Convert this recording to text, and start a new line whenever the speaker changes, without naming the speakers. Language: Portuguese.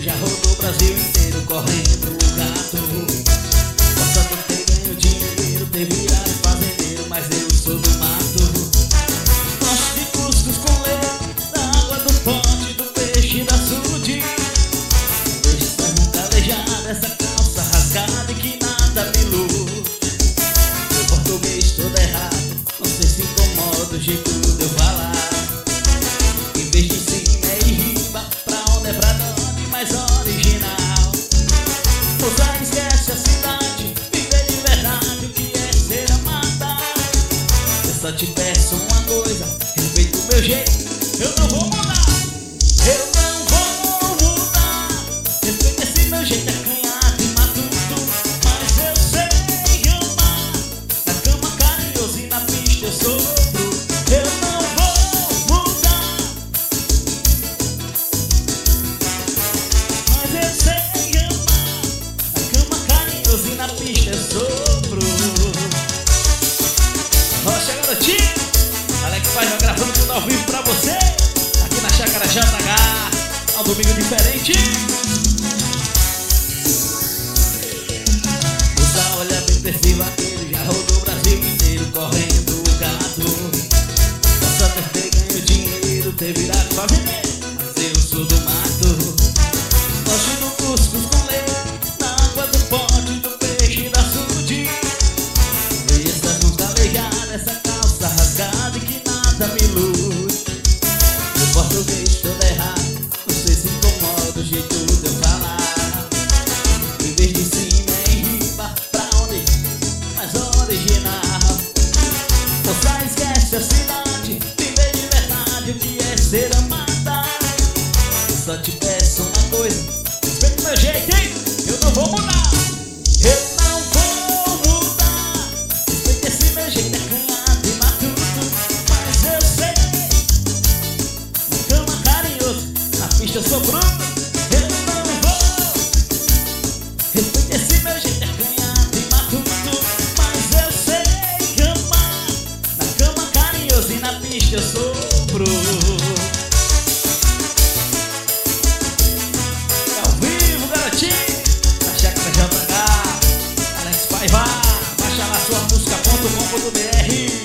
já rodou o Brasil inteiro correndo o gato. Posso até ter ganho dinheiro, ter virado fazendeiro, mas eu sou do mato. Gosto de cuscuz com leite, da água do pote, do peixe, da açude. Deixa essa mão calejada, essa calça rasgada e que nada me luz. Meu português todo errado, não sei se incomoda o jeito de eu falar. Em vez de cima é em riba, pra onde é pra onde, mais original. Moça, esquece a cidade, viver de verdade, o que é ser amada. Eu só te peço uma coisa, respeita o meu jeito, eu não vou mudar. Eu não vou mudar. Respeita esse meu jeito acanhado e matuto, mas eu sei amar. Na cama carinhoso e na pista eu sofro. Eu não vou mudar, mas eu sei amar. Na cama carinhoso e na pista eu sofro. Rocha garotinho, Alex Paiva gravando tudo ao vivo pra você, aqui na Chácara JH, ao domingo diferente. Usa, olha bem pra esse vaqueiro, já rodou o Brasil inteiro correndo o gado. Posso até ter ganho dinheiro, ter virado fazendeiro, mas eu sou do mato. Gosto do cuscuz com leite, da água do pote, do peixe e da açude. E essas mãos calejadas, essa calça rasgada e que nada me luz. Meu português todo errado, não sei se incomoda o jeito de eu falar. Em vez de cima é em riba, pra onde mais original. Moça, esquece a cidade, viver de verdade, o que é ser amada. Eu só te peço uma coisa, respeita o meu jeito, hein? Eu não vou mudar. Eu não vou mudar. Respeita esse meu jeito acanhado e matuto, mas eu sei. Na cama carinhoso, na pista eu sou bruto. Eu não vou. Respeita esse meu jeito acanhado e matuto, mas eu sei amar. Na cama carinhoso e na pista eu sou bruto. Ao vivo, garotinho, na Chácara JH, Alex Paiva, baixa lá sua música.com.br.